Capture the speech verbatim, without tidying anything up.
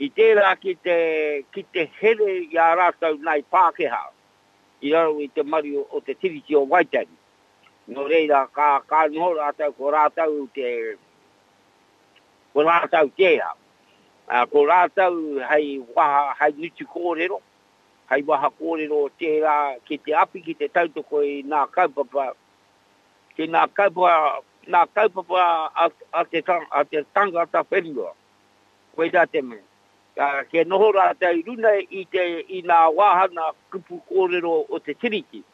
I tērā ki te, ki te here i a rātau nai Pākehā. I raro i te mari o, o te tiriti o Waitari. No reira, ka, ka noho rātau ko rātau te, ko rātau tērā. Uh, ko rātau hei waha, hei nuti kōrero. Hei waha kōrero tērā ki te api ki te tautoko i nā kaupapa. Ki nā kaupapa, nā kaupapa a, a, te, a te tangata whenua. Koe tā te mea. Uh, ke noho rātau runa i, te, i nā wahana kupu kōrero o te tiriti.